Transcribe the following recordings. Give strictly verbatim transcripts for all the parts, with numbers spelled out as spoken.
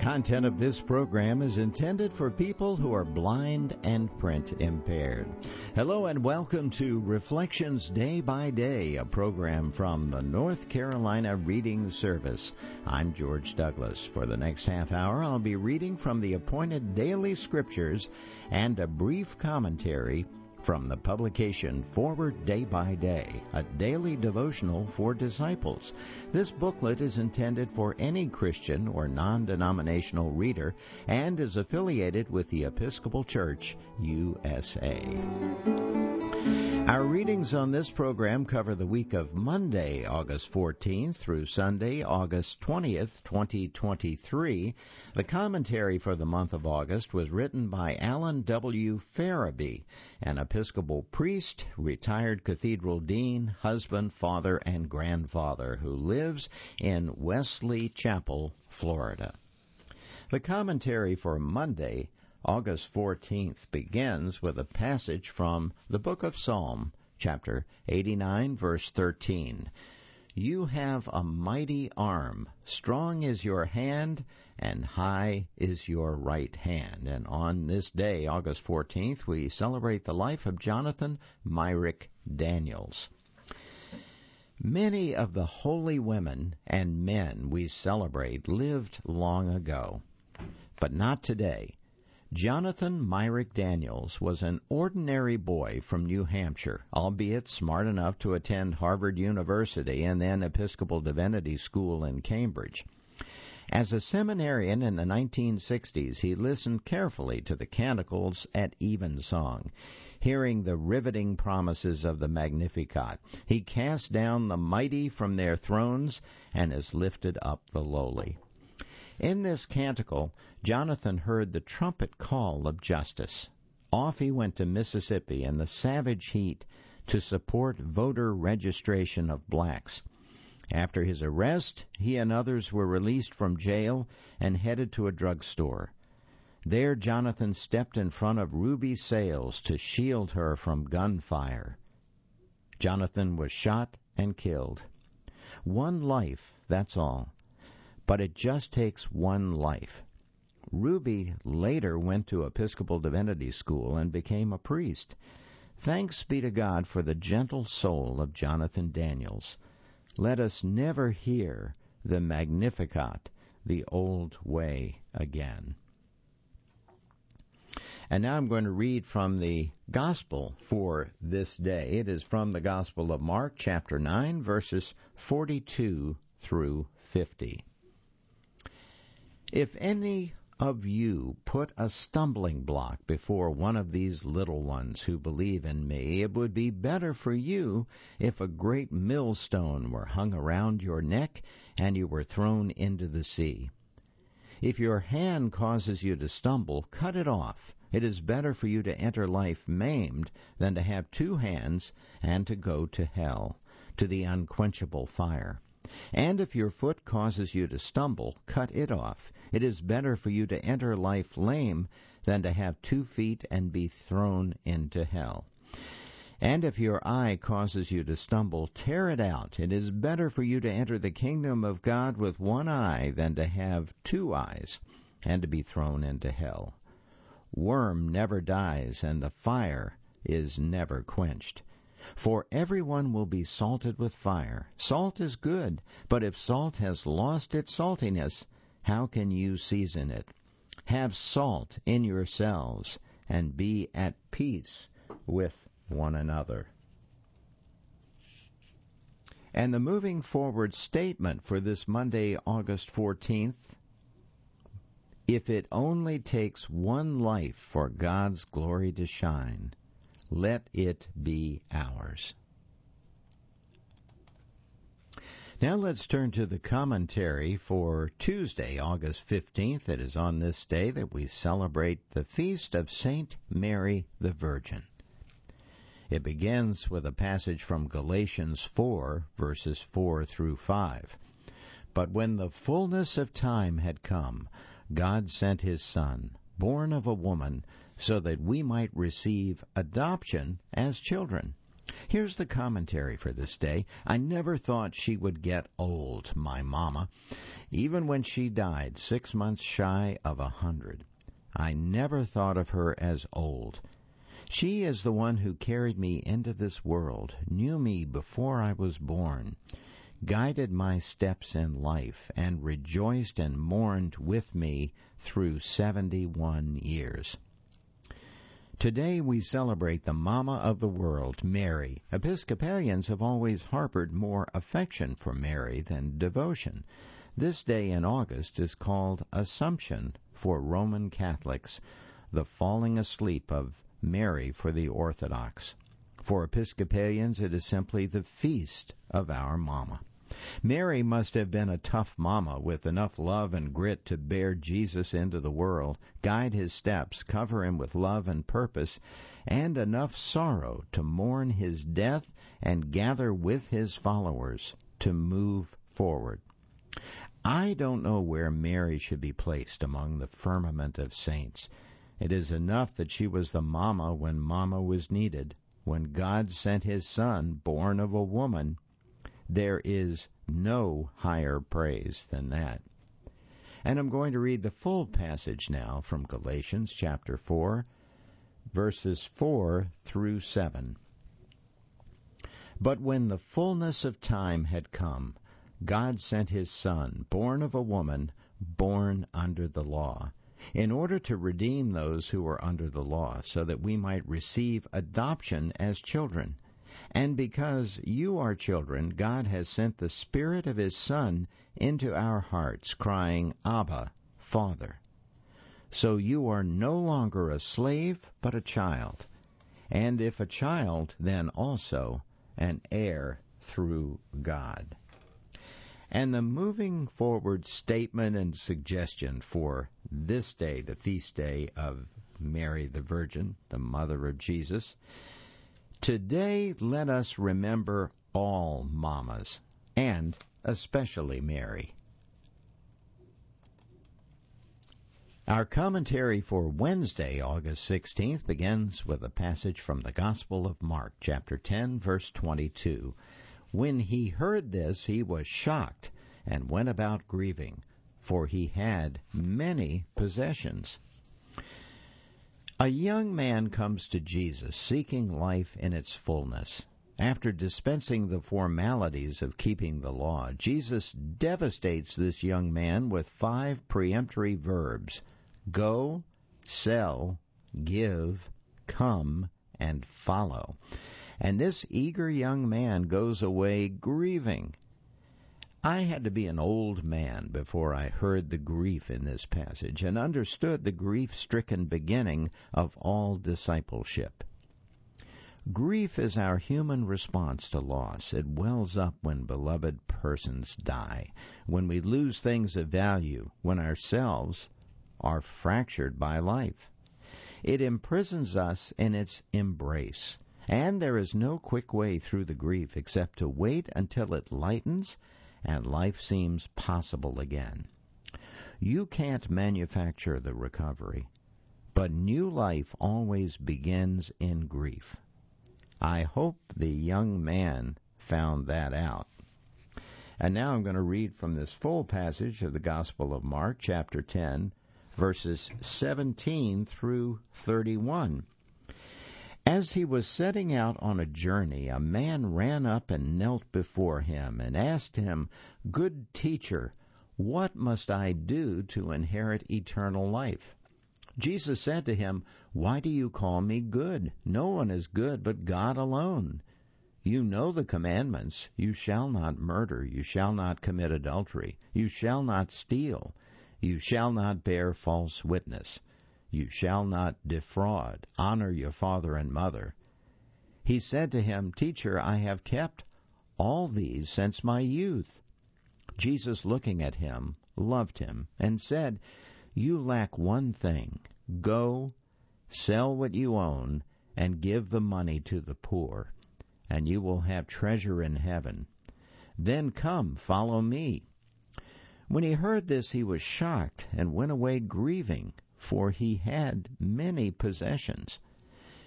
content of this program is intended for people who are blind and print impaired. Hello and welcome to Reflections Day by Day, a program from the North Carolina Reading Service. I'm George Douglas. For the next half hour, I'll be reading from the appointed daily scriptures and a brief commentary from the publication Forward Day by Day, a daily devotional for disciples. This booklet is intended for any Christian or non-denominational reader and is affiliated with the Episcopal Church, U S A. Our readings on this program cover the week of Monday, August fourteenth through Sunday, August twentieth, twenty twenty-three. The commentary for the month of August was written by Alan W. Farabee, an Episcopal priest, retired cathedral dean, husband, father, and grandfather who lives in Wesley Chapel, Florida. The commentary for Monday, August fourteenth, begins with a passage from the book of Psalm, chapter eighty-nine, verse thirteen. You have a mighty arm, strong is your hand, and high is your right hand. And on this day, August fourteenth, we celebrate the life of Jonathan Myrick Daniels. Many of the holy women and men we celebrate lived long ago, but not today. Jonathan Myrick Daniels was an ordinary boy from New Hampshire, albeit smart enough to attend Harvard University and then Episcopal Divinity School in Cambridge. As a seminarian in the nineteen sixties, he listened carefully to the canticles at evensong. Hearing the riveting promises of the Magnificat, he cast down the mighty from their thrones and has lifted up the lowly. In this canticle, Jonathan heard the trumpet call of justice. Off he went to Mississippi in the savage heat to support voter registration of blacks. After his arrest, he and others were released from jail and headed to a drugstore. There Jonathan stepped in front of Ruby Sales to shield her from gunfire. Jonathan was shot and killed. One life, that's all. But it just takes one life. Ruby later went to Episcopal Divinity School and became a priest. Thanks be to God for the gentle soul of Jonathan Daniels. Let us never hear the Magnificat the old way again. And now I'm going to read from the Gospel for this day. It is from the Gospel of Mark, chapter nine, verses forty-two through fifty. If any of you put a stumbling block before one of these little ones who believe in me, it would be better for you if a great millstone were hung around your neck and you were thrown into the sea. If your hand causes you to stumble, cut it off. It is better for you to enter life maimed than to have two hands and to go to hell, to the unquenchable fire. And if your foot causes you to stumble, cut it off. It is better for you to enter life lame than to have two feet and be thrown into hell. And if your eye causes you to stumble, tear it out. It is better for you to enter the kingdom of God with one eye than to have two eyes and to be thrown into hell. Worm never dies, and the fire is never quenched. For everyone will be salted with fire. Salt is good, but if salt has lost its saltiness, how can you season it? Have salt in yourselves, and be at peace with one another. And the moving forward statement for this Monday, August fourteenth, if it only takes one life for God's glory to shine, let it be ours. Now let's turn to the commentary for Tuesday, August fifteenth. It is on this day that we celebrate the feast of Saint Mary the Virgin. It begins with a passage from Galatians four, verses four through five. But when the fullness of time had come, God sent his Son, born of a woman, so that we might receive adoption as children. Here's the commentary for this day. I never thought she would get old, my mama. Even when she died, six months shy of a hundred, I never thought of her as old. She is the one who carried me into this world, knew me before I was born, guided my steps in life, and rejoiced and mourned with me through seventy-one years. Today we celebrate the Mama of the world, Mary. Episcopalians have always harbored more affection for Mary than devotion. This day in August is called Assumption for Roman Catholics, the falling asleep of Mary for the Orthodox. For Episcopalians, it is simply the feast of our Mama. Mary must have been a tough mama with enough love and grit to bear Jesus into the world, guide his steps, cover him with love and purpose, and enough sorrow to mourn his death and gather with his followers to move forward. I don't know where Mary should be placed among the firmament of saints. It is enough that she was the mama when mama was needed, when God sent his Son, born of a woman. There is no higher praise than that. And I'm going to read the full passage now from Galatians chapter four, verses four through seven. But when the fullness of time had come, God sent his Son, born of a woman, born under the law, in order to redeem those who were under the law, so that we might receive adoption as children. And because you are children, God has sent the Spirit of his Son into our hearts, crying, Abba, Father. So you are no longer a slave, but a child. And if a child, then also an heir through God. And the moving forward statement and suggestion for this day, the feast day of Mary the Virgin, the mother of Jesus. Today, let us remember all mamas, and especially Mary. Our commentary for Wednesday, August sixteenth, begins with a passage from the Gospel of Mark, chapter ten, verse twenty-two. When he heard this, he was shocked and went about grieving, for he had many possessions. A young man comes to Jesus seeking life in its fullness. After dispensing the formalities of keeping the law, Jesus devastates this young man with five peremptory verbs: go, sell, give, come, and follow. And this eager young man goes away grieving. I had to be an old man before I heard the grief in this passage and understood the grief-stricken beginning of all discipleship. Grief is our human response to loss. It wells up when beloved persons die, when we lose things of value, when ourselves are fractured by life. It imprisons us in its embrace, and there is no quick way through the grief except to wait until it lightens and life seems possible again. You can't manufacture the recovery, but new life always begins in grief. I hope the young man found that out. And now I'm going to read from this full passage of the Gospel of Mark, chapter ten, verses seventeen through thirty-one. As he was setting out on a journey, a man ran up and knelt before him and asked him, Good teacher, what must I do to inherit eternal life? Jesus said to him, Why do you call me good? No one is good but God alone. You know the commandments. You shall not murder. You shall not commit adultery. You shall not steal. You shall not bear false witness. You shall not defraud. Honor your father and mother. He said to him, Teacher, I have kept all these since my youth. Jesus, looking at him, loved him and said, You lack one thing. Go, sell what you own, and give the money to the poor, and you will have treasure in heaven. Then come, follow me. When he heard this, he was shocked and went away grieving, for he had many possessions.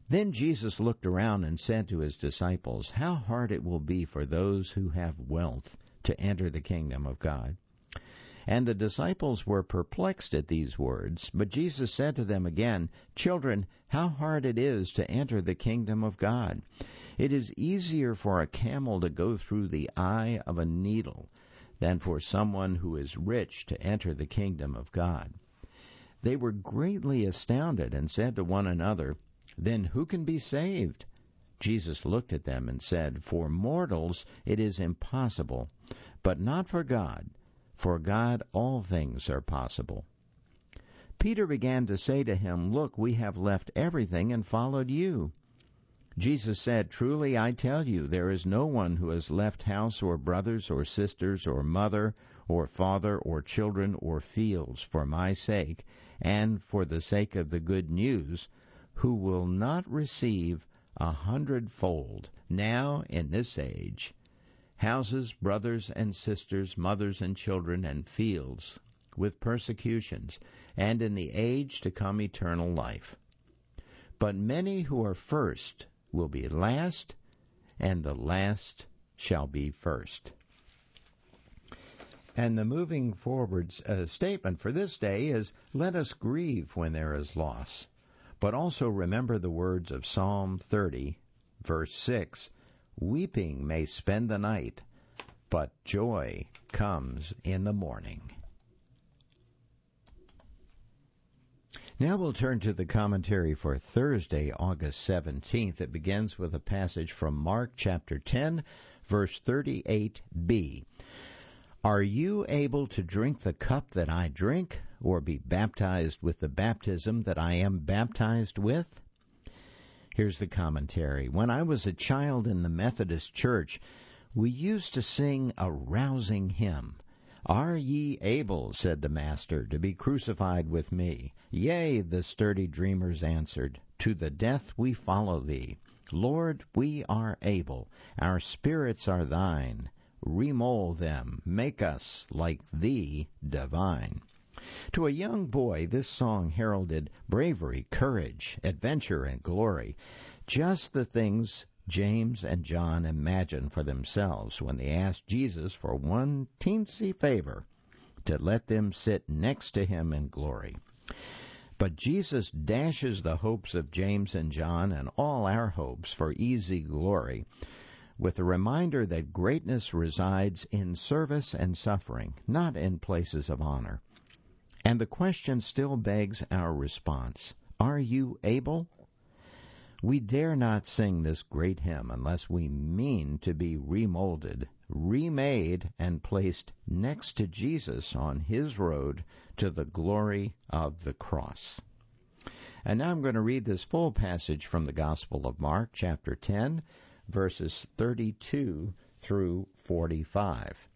Then Jesus looked around and said to his disciples, "How hard it will be for those who have wealth to enter the kingdom of God." And the disciples were perplexed at these words. But Jesus said to them again, "Children, how hard it is to enter the kingdom of God. It is easier for a camel to go through the eye of a needle than for someone who is rich to enter the kingdom of God." They were greatly astounded and said to one another, "Then who can be saved?" Jesus looked at them and said, "For mortals it is impossible, but not for God. For God all things are possible." Peter began to say to him, "Look, we have left everything and followed you." Jesus said, "Truly I tell you, there is no one who has left house or brothers or sisters or mother or father or children or fields for my sake and for the sake of the good news, who will not receive a hundredfold now in this age, houses, brothers and sisters, mothers and children, and fields, with persecutions, and in the age to come eternal life. But many who are first will be last, and the last shall be first." And the moving forward uh, statement for this day is, "Let us grieve when there is loss, but also remember the words of Psalm thirty, verse six, weeping may spend the night, but joy comes in the morning." Now we'll turn to the commentary for Thursday, August seventeenth. It begins with a passage from Mark chapter ten, verse thirty-eight b. "Are you able to drink the cup that I drink, or be baptized with the baptism that I am baptized with?" Here's the commentary. "When I was a child in the Methodist Church, we used to sing a rousing hymn. 'Are ye able,' said the Master, 'to be crucified with me?' 'Yea,' the sturdy dreamers answered, 'to the death we follow thee. Lord, we are able, our spirits are thine. Remold them, make us like thee divine.'" To a young boy, this song heralded bravery, courage, adventure, and glory, just the things James and John imagined for themselves when they asked Jesus for one teensy favor, to let them sit next to him in glory. But Jesus dashes the hopes of James and John and all our hopes for easy glory with a reminder that greatness resides in service and suffering, not in places of honor. And the question still begs our response. Are you able? We dare not sing this great hymn unless we mean to be remolded, remade, and placed next to Jesus on his road to the glory of the cross. And now I'm going to read this full passage from the Gospel of Mark, chapter ten, verses thirty-two through forty-five.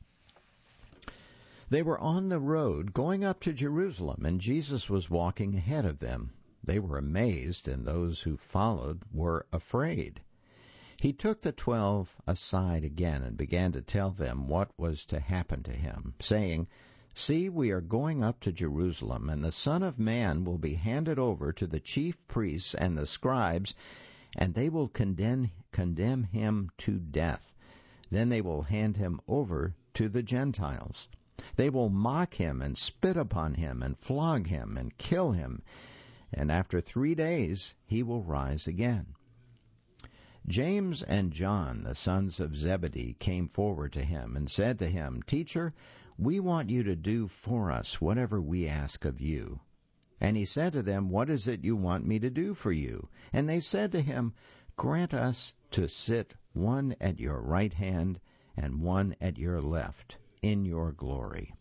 They were on the road going up to Jerusalem, and Jesus was walking ahead of them. They were amazed, and those who followed were afraid. He took the twelve aside again and began to tell them what was to happen to him, saying, "See, we are going up to Jerusalem, and the Son of Man will be handed over to the chief priests and the scribes, and they will condemn, condemn him to death. Then they will hand him over to the Gentiles. They will mock him and spit upon him and flog him and kill him, and after three days he will rise again." James and John, the sons of Zebedee, came forward to him and said to him, "Teacher, we want you to do for us whatever we ask of you." And he said to them, "What is it you want me to do for you?" And they said to him, "Grant us to sit one at your right hand and one at your left in your glory."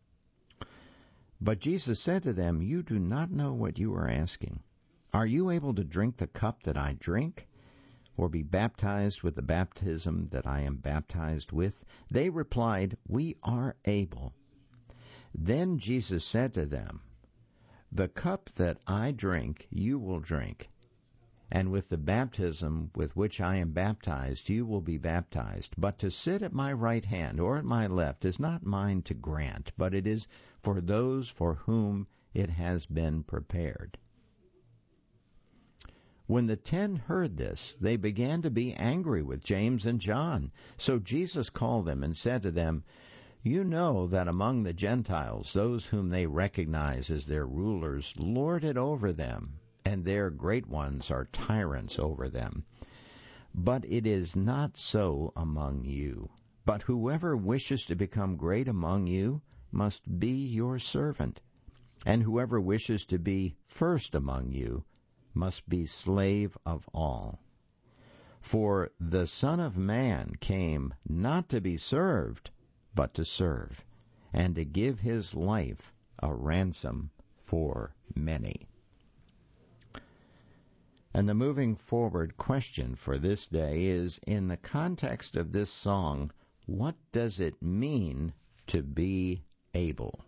But Jesus said to them, "You do not know what you are asking. Are you able to drink the cup that I drink, or be baptized with the baptism that I am baptized with?" They replied, "We are able." Then Jesus said to them, "The cup that I drink you will drink, and with the baptism with which I am baptized you will be baptized. But to sit at my right hand or at my left is not mine to grant, but it is for those for whom it has been prepared." When the ten heard this, they began to be angry with James and John. So Jesus called them and said to them, "You know that among the Gentiles, those whom they recognize as their rulers lord it over them, and their great ones are tyrants over them. But it is not so among you. But whoever wishes to become great among you must be your servant, and whoever wishes to be first among you must be slave of all. For the Son of Man came not to be served, but to serve, and to give his life a ransom for many." And the moving forward question for this day is, in the context of this song, what does it mean to be able?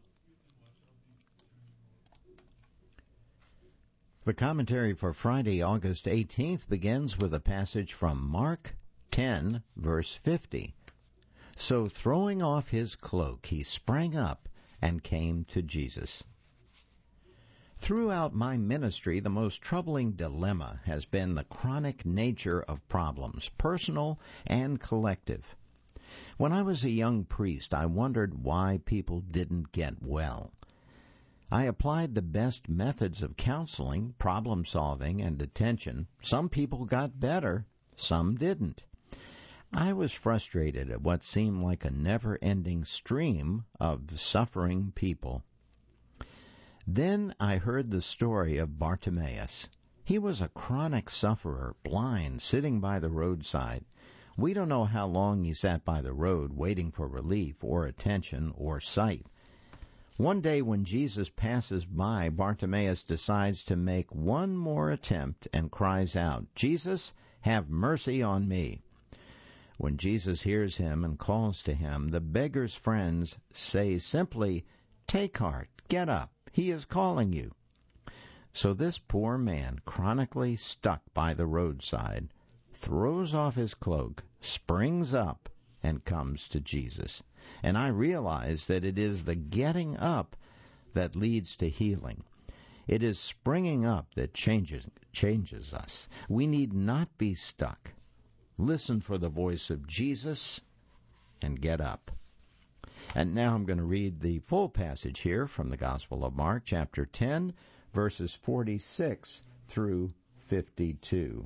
The commentary for Friday, August eighteenth, begins with a passage from Mark ten, verse fifty. "So throwing off his cloak, he sprang up and came to Jesus." Throughout my ministry, the most troubling dilemma has been the chronic nature of problems, personal and collective. When I was a young priest, I wondered why people didn't get well. I applied the best methods of counseling, problem solving, and attention. Some people got better, some didn't. I was frustrated at what seemed like a never-ending stream of suffering people. Then I heard the story of Bartimaeus. He was a chronic sufferer, blind, sitting by the roadside. We don't know how long he sat by the road waiting for relief or attention or sight. One day when Jesus passes by, Bartimaeus decides to make one more attempt and cries out, "Jesus, have mercy on me." When Jesus hears him and calls to him, the beggar's friends say simply, "Take heart, get up, he is calling you." So this poor man, chronically stuck by the roadside, throws off his cloak, springs up, and comes to Jesus. And I realize that it is the getting up that leads to healing. It is springing up that changes changes us. We need not be stuck. Listen for the voice of Jesus and get up. And now I'm going to read the full passage here from the Gospel of Mark, chapter ten, verses forty-six through fifty-two.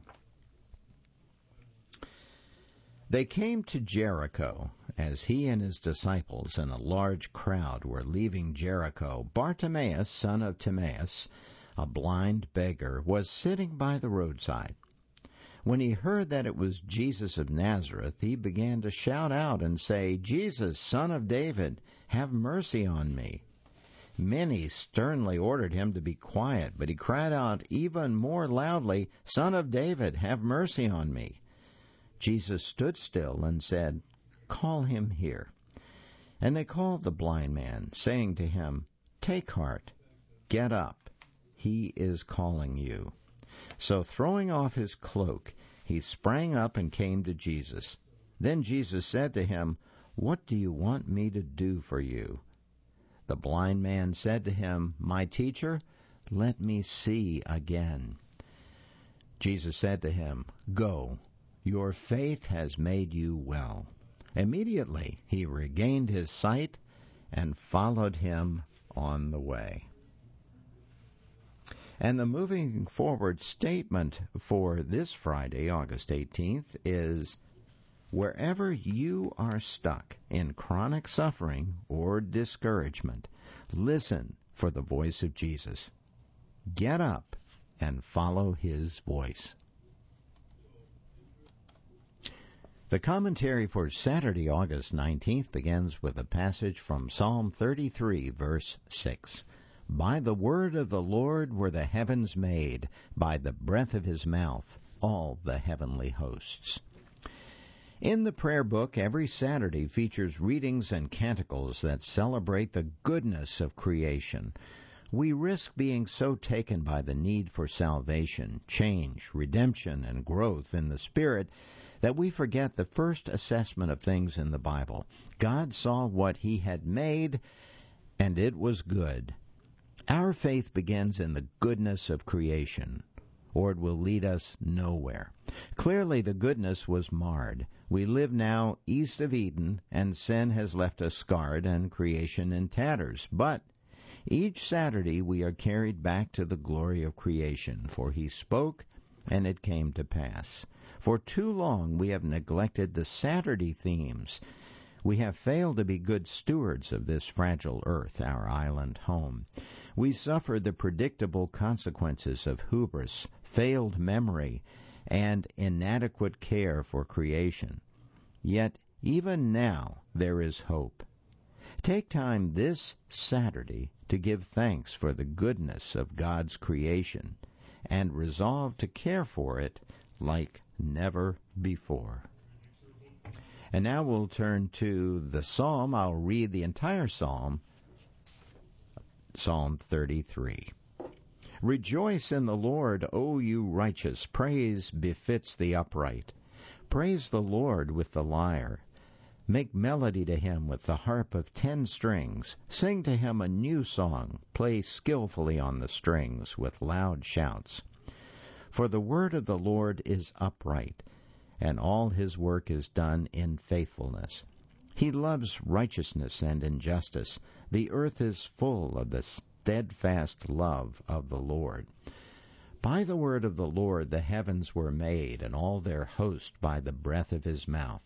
They came to Jericho. As he and his disciples and a large crowd were leaving Jericho, Bartimaeus, son of Timaeus, a blind beggar, was sitting by the roadside. When he heard that it was Jesus of Nazareth, he began to shout out and say, "Jesus, Son of David, have mercy on me." Many sternly ordered him to be quiet, but he cried out even more loudly, "Son of David, have mercy on me." Jesus stood still and said, "Call him here." And they called the blind man, saying to him, "Take heart, get up, he is calling you." So throwing off his cloak, he sprang up and came to Jesus. Then Jesus said to him, "What do you want me to do for you?" The blind man said to him, "My teacher, let me see again." Jesus said to him, "Go, your faith has made you well." Immediately he regained his sight and followed him on the way. And the moving forward statement for this Friday, August eighteenth, is, wherever you are stuck in chronic suffering or discouragement, listen for the voice of Jesus. Get up and follow his voice. The commentary for Saturday, August nineteenth, begins with a passage from Psalm thirty-three, verse six. By the word of the Lord were the heavens made, by the breath of his mouth, all the heavenly hosts. In the prayer book, every Saturday features readings and canticles that celebrate the goodness of creation. We risk being so taken by the need for salvation, change, redemption, and growth in the Spirit that we forget the first assessment of things in the Bible. God saw what he had made, and it was good. Our faith begins in the goodness of creation. or it will lead us nowhere. Clearly the goodness was marred. We live now east of Eden, and sin has left us scarred and creation in tatters. But each Saturday we are carried back to the glory of creation, for he spoke, and it came to pass. For too long we have neglected the Saturday themes. We have failed to be good stewards of this fragile earth, our island home. We suffer the predictable consequences of hubris, failed memory, and inadequate care for creation. Yet, even now, there is hope. Take time this Saturday to give thanks for the goodness of God's creation and resolve to care for it like never before. And now we'll turn to the psalm. I'll read the entire psalm, Psalm thirty-three. Rejoice in the Lord, O you righteous. Praise befits the upright. Praise the Lord with the lyre. Make melody to him with the harp of ten strings. Sing to him a new song. Play skillfully on the strings with loud shouts. For the word of the Lord is upright, and all his work is done in faithfulness. He loves righteousness and injustice. The earth is full of the steadfast love of the Lord. By the word of the Lord the heavens were made, and all their host by the breath of his mouth.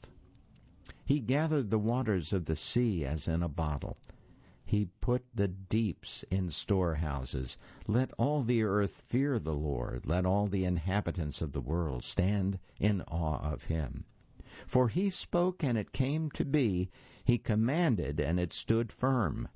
He gathered the waters of the sea as in a bottle. He put the deeps in storehouses. Let all the earth fear the Lord. Let all the inhabitants of the world stand in awe of him. For he spoke, and it came to be. He commanded, and it stood firm.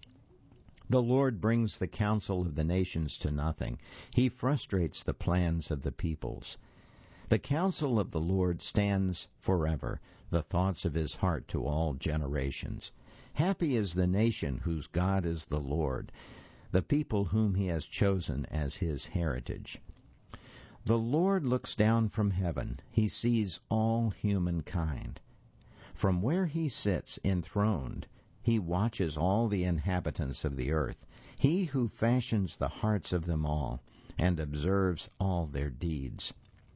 The Lord brings the counsel of the nations to nothing. He frustrates the plans of the peoples. The counsel of the Lord stands forever, the thoughts of his heart to all generations. Happy is the nation whose God is the Lord, the people whom he has chosen as his heritage. The Lord looks down from heaven. He sees all humankind. From where he sits enthroned, he watches all the inhabitants of the earth. He who fashions the hearts of them all and observes all their deeds.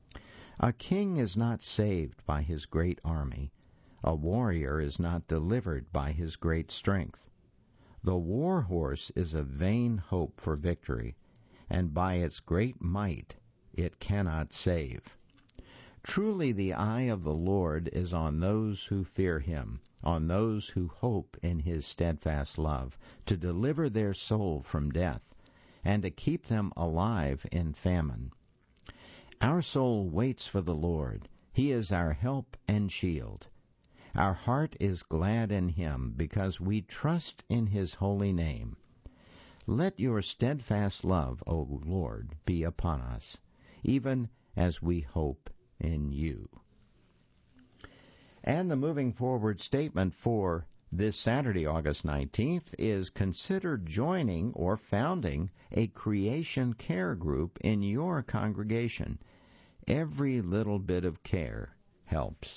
A king is not saved by his great army. A warrior is not delivered by his great strength. The war horse is a vain hope for victory, and by its great might it cannot save. Truly the eye of the Lord is on those who fear him, on those who hope in his steadfast love, to deliver their soul from death, and to keep them alive in famine. Our soul waits for the Lord. He is our help and shield. Our heart is glad in him, because we trust in his holy name. Let your steadfast love, O Lord, be upon us, even as we hope in you. And the moving forward statement for this Saturday, August nineteenth, is consider joining or founding a creation care group in your congregation. Every little bit of care helps.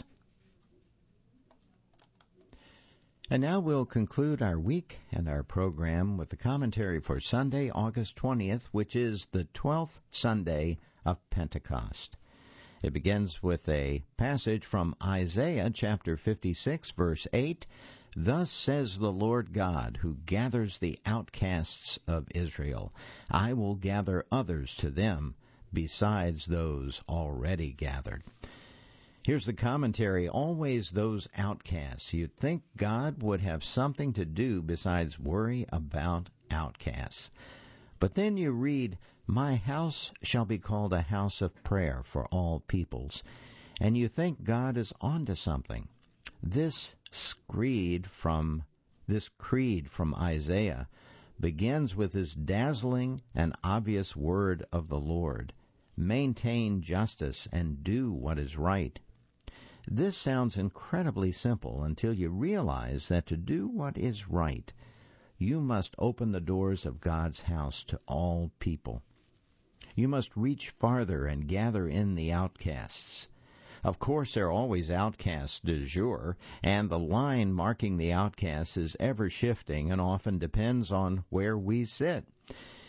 And now we'll conclude our week and our program with the commentary for Sunday, August twentieth, which is the twelfth Sunday of Pentecost. It begins with a passage from Isaiah chapter fifty-six, verse eight. Thus says the Lord God, who gathers the outcasts of Israel. I will gather others to them besides those already gathered. Here's the commentary. Always those outcasts. You'd think God would have something to do besides worry about outcasts. But then you read, my house shall be called a house of prayer for all peoples. And you think God is onto something. This creed from this creed from Isaiah begins with this dazzling and obvious word of the Lord. Maintain justice and do what is right. This sounds incredibly simple until you realize that to do what is right, you must open the doors of God's house to all people. You must reach farther and gather in the outcasts. Of course, there are always outcasts de jour, and the line marking the outcasts is ever shifting and often depends on where we sit.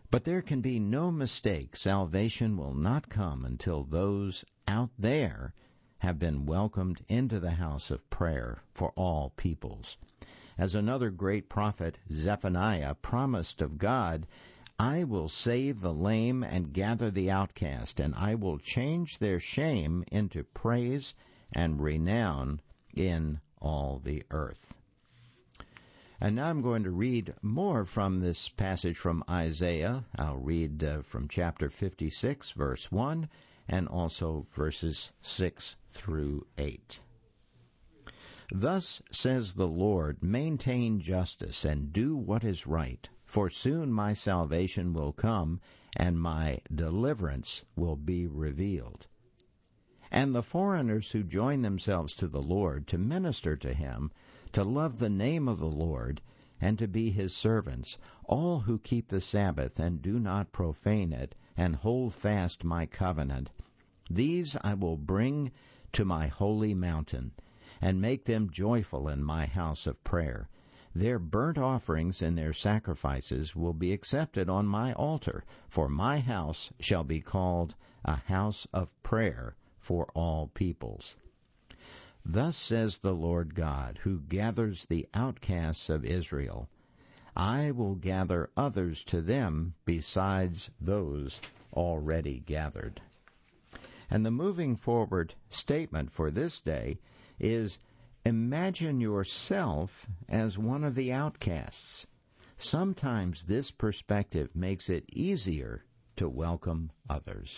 But there can be no mistake. Salvation will not come until those out there have been welcomed into the house of prayer for all peoples. As another great prophet, Zephaniah, promised of God, I will save the lame and gather the outcast, and I will change their shame into praise and renown in all the earth. And now I'm going to read more from this passage from Isaiah. I'll read uh, from chapter fifty-six, verse one, and also verses six through eight. Thus says the Lord, maintain justice and do what is right, for soon my salvation will come and my deliverance will be revealed. And the foreigners who join themselves to the Lord to minister to him, to love the name of the Lord, and to be his servants, all who keep the Sabbath and do not profane it, and hold fast my covenant, these I will bring to my holy mountain, and make them joyful in my house of prayer. Their burnt offerings and their sacrifices will be accepted on my altar, for my house shall be called a house of prayer for all peoples. Thus says the Lord God, who gathers the outcasts of Israel, I will gather others to them besides those already gathered. And the moving forward statement for this day is, imagine yourself as one of the outcasts. Sometimes this perspective makes it easier to welcome others.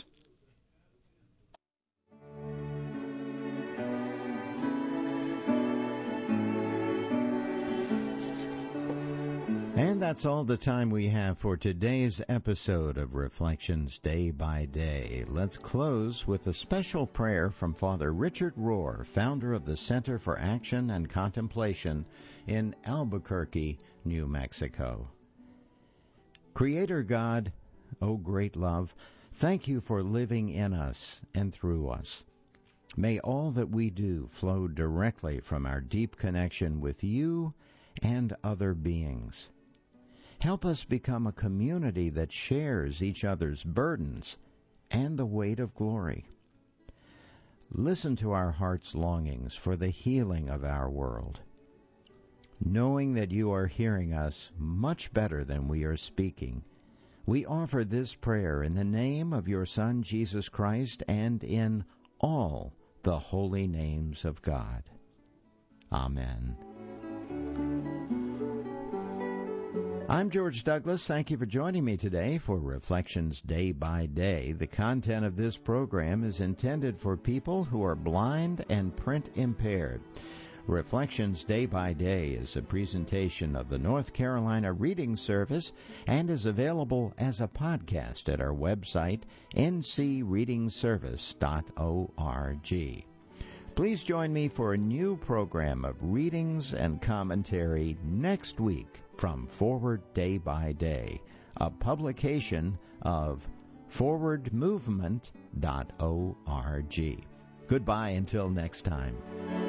And that's all the time we have for today's episode of Reflections Day by Day. Let's close with a special prayer from Father Richard Rohr, founder of the Center for Action and Contemplation in Albuquerque, New Mexico. Creator God, O great love, thank you for living in us and through us. May all that we do flow directly from our deep connection with you and other beings. Help us become a community that shares each other's burdens and the weight of glory. Listen to our heart's longings for the healing of our world. Knowing that you are hearing us much better than we are speaking, we offer this prayer in the name of your Son, Jesus Christ, and in all the holy names of God. Amen. I'm George Douglas. Thank you for joining me today for Reflections Day by Day. The content of this program is intended for people who are blind and print impaired. Reflections Day by Day is a presentation of the North Carolina Reading Service and is available as a podcast at our website, n c reading service dot org. Please join me for a new program of readings and commentary next week from Forward Day by Day, a publication of forward movement dot org. Goodbye until next time.